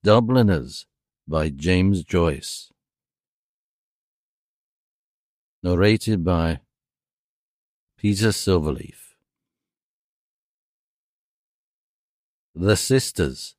Dubliners by James Joyce. Narrated by Peter Silverleaf. The Sisters.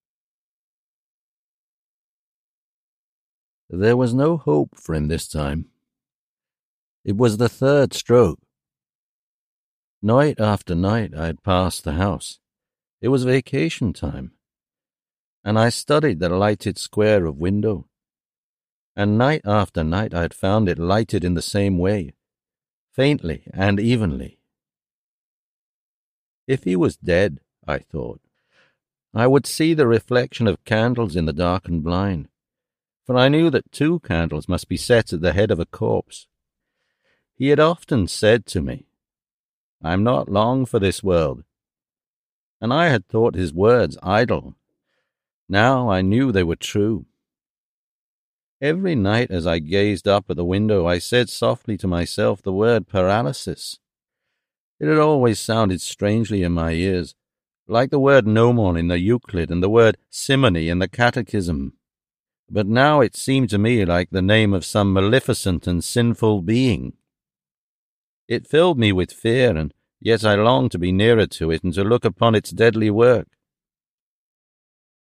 There was no hope for him this time. It was the third stroke. Night after night I had passed the house. It was vacation time, and I studied the lighted square of window. And night after night I had found it lighted in the same way, faintly and evenly. If he was dead, I thought, I would see the reflection of candles in the darkened blind, for I knew that 2 candles must be set at the head of a corpse. He had often said to me, "I am not long for this world," and I had thought his words idle. Now I knew they were true. Every night as I gazed up at the window, I said softly to myself the word paralysis. It had always sounded strangely in my ears, like the word gnomon in the Euclid and the word simony in the Catechism. But now it seemed to me like the name of some maleficent and sinful being. It filled me with fear, and yet I longed to be nearer to it and to look upon its deadly work.